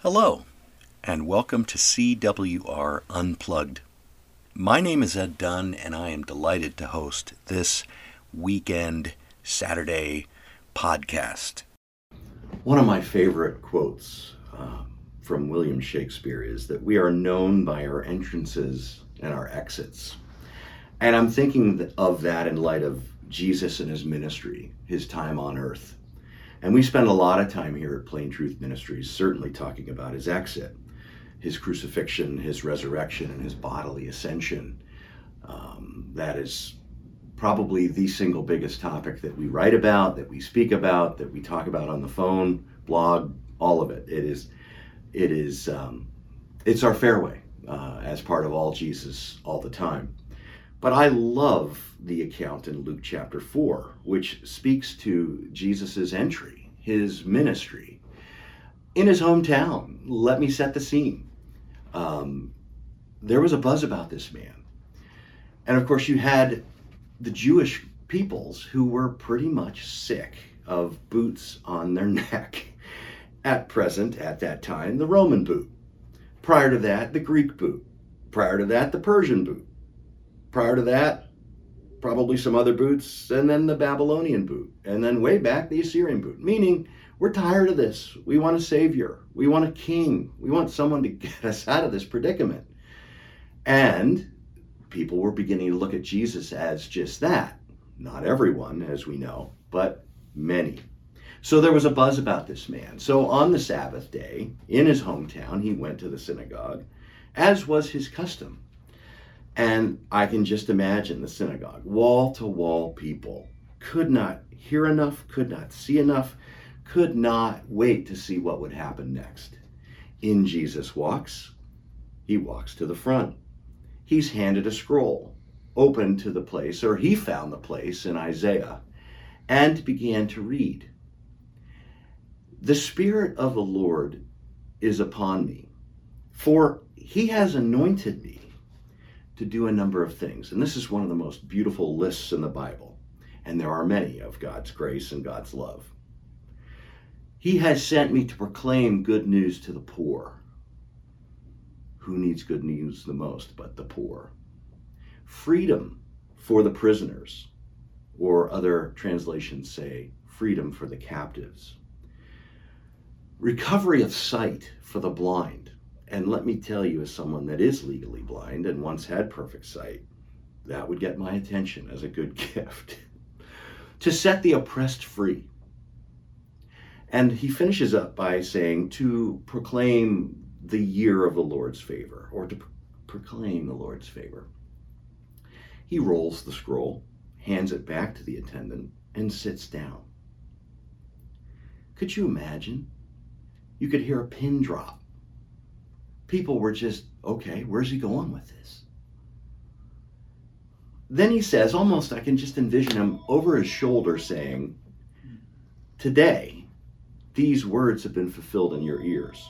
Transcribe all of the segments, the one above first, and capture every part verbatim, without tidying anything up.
Hello, and welcome to C W R Unplugged. My name is Ed Dunn, and I am delighted to host this weekend Saturday podcast. One of my favorite quotes uh, from William Shakespeare is that we are known by our entrances and our exits. And I'm thinking of that in light of Jesus and his ministry, his time on earth. And we spend a lot of time here at Plain Truth Ministries certainly talking about his exit, his crucifixion, his resurrection, and his bodily ascension. Um, that is probably the single biggest topic that we write about, that we speak about, that we talk about on the phone, blog, all of it. It is, it is, um, it's our fairway uh, as part of all Jesus all the time. But I love the account in Luke chapter four, which speaks to Jesus's entry, his ministry in his hometown. Let me set the scene. Um, there was a buzz about this man. And of course, you had the Jewish peoples who were pretty much sick of boots on their neck. At present, at that time, the Roman boot. Prior to that, the Greek boot. Prior to that, the Persian boot. Prior to that, probably some other boots, and then the Babylonian boot, and then way back, the Assyrian boot. Meaning, we're tired of this. We want a savior. We want a king. We want someone to get us out of this predicament. And people were beginning to look at Jesus as just that. Not everyone, as we know, but many. So there was a buzz about this man. So on the Sabbath day, in his hometown, he went to the synagogue, as was his custom. And I can just imagine the synagogue, wall-to-wall people, could not hear enough, could not see enough, could not wait to see what would happen next. In Jesus walks, he walks to the front. He's handed a scroll, open to the place, or he found the place in Isaiah, and began to read. The Spirit of the Lord is upon me, for he has anointed me to do a number of things. And this is one of the most beautiful lists in the Bible. And there are many of God's grace and God's love. He has sent me to proclaim good news to the poor. Who needs good news the most but the poor? Freedom for the prisoners, or other translations say freedom for the captives. Recovery of sight for the blind. And let me tell you, as someone that is legally blind and once had perfect sight, that would get my attention as a good gift. To set the oppressed free. And he finishes up by saying to proclaim the year of the Lord's favor, or to pro- proclaim the Lord's favor. He rolls the scroll, hands it back to the attendant, and sits down. Could you imagine? You could hear a pin drop. People were just, okay, where's he going with this? Then he says, almost I can just envision him over his shoulder saying, today, these words have been fulfilled in your ears.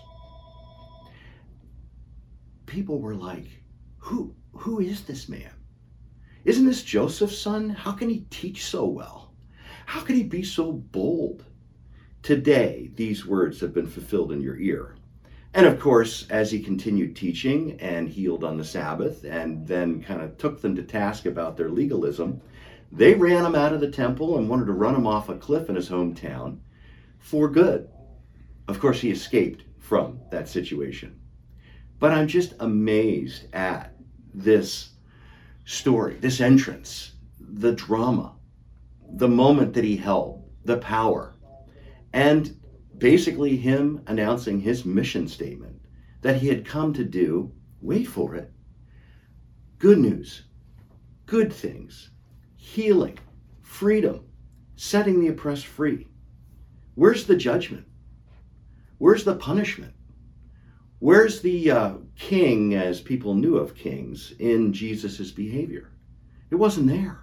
People were like, who, who is this man? Isn't this Joseph's son? How can he teach so well? How can he be so bold? Today, these words have been fulfilled in your ear. And of course, as he continued teaching and healed on the Sabbath and then kind of took them to task about their legalism, they ran him out of the temple and wanted to run him off a cliff in his hometown for good. Of course, he escaped from that situation. But I'm just amazed at this story, this entrance, the drama, the moment that he held, the power, and basically him announcing his mission statement that he had come to do, wait for it, good news, good things, healing, freedom, setting the oppressed free. Where's the judgment? Where's the punishment? Where's the uh, king, as people knew of kings, in Jesus's behavior? It wasn't there.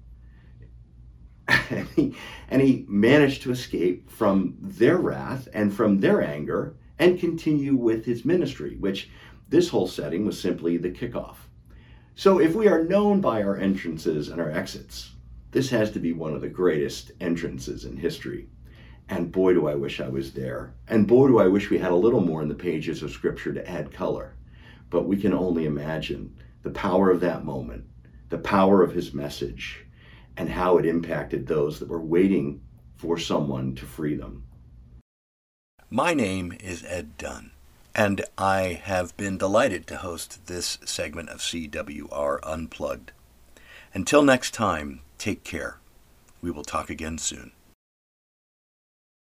And he, and he managed to escape from their wrath and from their anger and continue with his ministry, which this whole setting was simply the kickoff. So if we are known by our entrances and our exits, this has to be one of the greatest entrances in history. And boy, do I wish I was there. And boy, do I wish we had a little more in the pages of Scripture to add color. But we can only imagine the power of that moment, the power of his message, and how it impacted those that were waiting for someone to free them. My name is Ed Dunn, and I have been delighted to host this segment of C W R Unplugged. Until next time, take care. We will talk again soon.